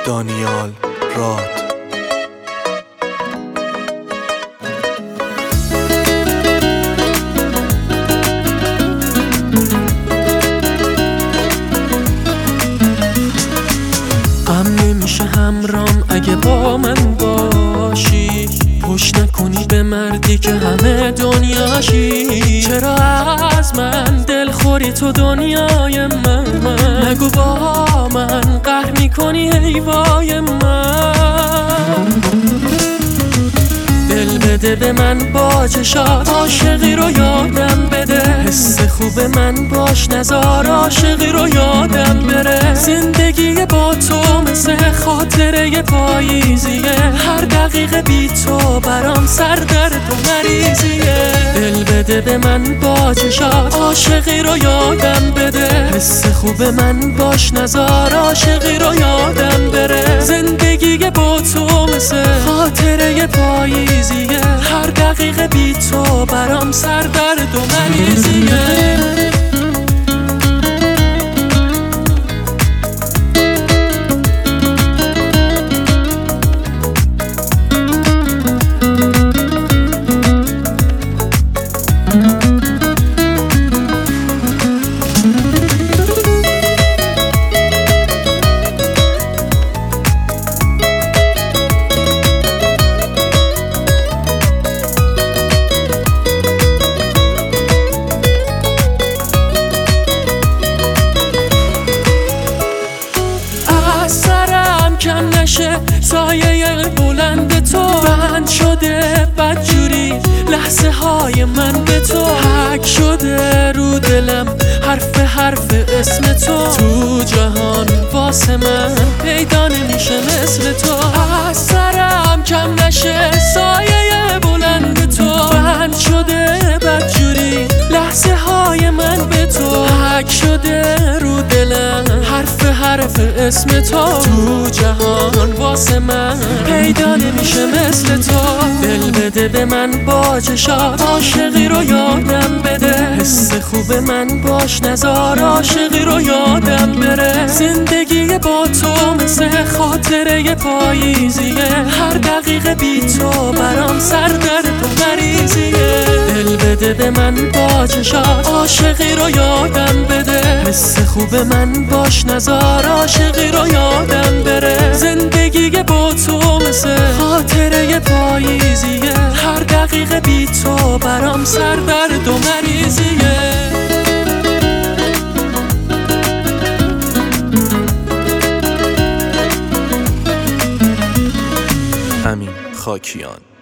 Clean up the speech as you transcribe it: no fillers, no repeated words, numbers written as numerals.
دانیال راد. نمیشه همرام اگه با من باشی، پشت نکنی به مردی که همه دنیاشی. چرا از من دلخوری تو دنیای من؟ نگو با من قهر میکنی ای وای من. دل بده به من با چشات، عاشقی رو یادم بده. حس خوب من باش نزار عاشقی رو یادم بره. زندگی با تو مثل خاطره پاییزیه، هر دقیقه بی تو برام سردرد و مریضیه. دل بده به من با چشات، عاشقی رو یادم بده. حس خوب من باش نزار عاشقی رو یادم بره. زندگی با تو مثل خاطره پاییزیه، هر دقیقه بی تو برام سردرد و مریضیه. کم نشه سایه بلند تو، بند شده بدجوری لحظه های من به تو. حک شده رو دلم حرف اسم تو جهان واسه من پیدا نمیشه مثل تو. از سرم کم نشه سایه بلند تو، بند شده بدجوری لحظه های من به تو. حک شده رو دلم حرف اسم تو جهان واسه من پیدا نمیشه مثل تو. دل بده به من با چشات، عاشقی رو یادم بده. حس خوب من باش نزار عاشقی رو یادم بره. زندگی با تو مثل خاطره پاییزیه، هر دقیقه بی تو برام سردرد و مریضیه. دل بده به من با چشات، عاشقی رو یادم بده. حس خوب من باش نزار عاشقی رو یادم بره. زندگی با تو مثل خاطره پاییزیه، هر دقیقه بی تو برام سردرد و مریضیه. امین خاکیان.